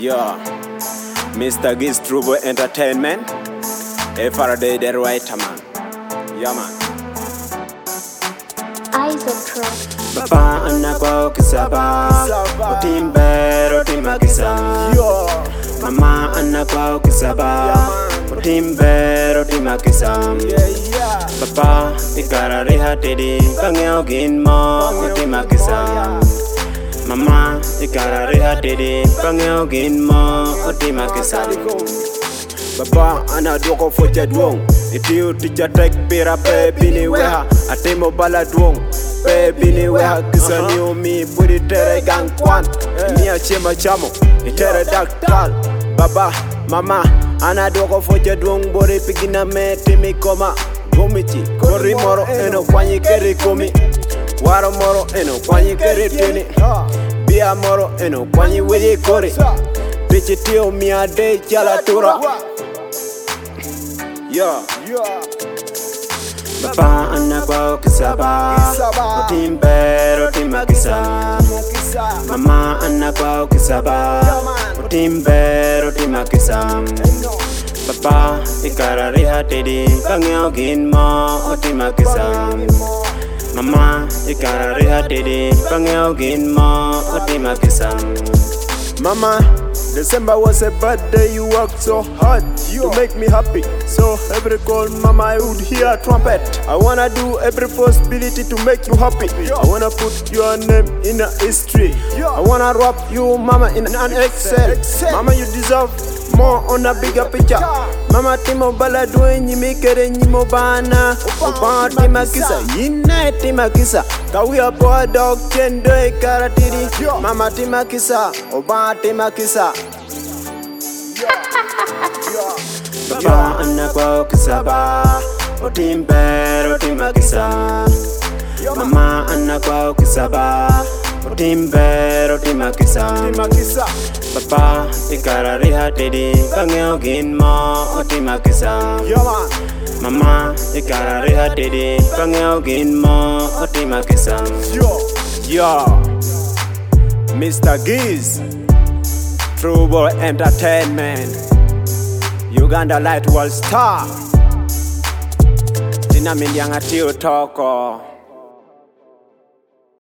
Yeah, Mr. Giz Trouble Entertainment. Faraday the writer man. Yeah man. Isotro. Baba anakwa ukisaba utimbe roti makisam. Mama anakwa ukisaba utimbe roti makisam. Baba ikara reha tedi kangeo ginmo uti makisam. Mama ikara reha tedi kangeo ginmo uti makisam. Baba ana dwoko foja duong itiyo ticha tek pira pe bini weha atemo bala duong pe bini weha kisani umi budi tere gang kwan niya chema chamo itere daktal. Baba mama ana dwoko foja duong bori pigina me timi koma gomichi kori moro eno kwanyi keri komi waro moro eno kwanyi keri tini bia moro eno kwanyi wili kori pichi tiyo miya de chala tura. Yeah. Baba anakwa ukisaba utimbe roti makisam. Mama anakwa ukisaba utimbe roti makisam. Baba ikara reha tedi kangeo ginmo uti makisam. Mama ikara reha tedi kangeo ginmo uti makisam. Mama, December was a bad day, you worked so hard to make me happy. So every call, mama, I would hear a trumpet. I wanna do every possibility to make you happy. I wanna put your name in a history. I wanna wrap you, mama, in an Excel. Mama, you deserve more on a bigger picture. Mama, timo bala dwe nyimi kere nyimo bana. Oba tima kisa, yina tima kisa. Kawia boa dog kendo e karatiri. Mama tima kisa, oba tima kisa. Baba anakwa ukisaba utimbe roti makisam. Mama anakwa ukisaba utimbe roti makisam. Baba ikara reha tedi kangeo ginmo uti makisam. Mama ikara reha tedi kangeo ginmo uti makisam. Yo, Mr. Giz Trouble Entertainment, Uganda Light World Star. Tina Milianga Tio Toko.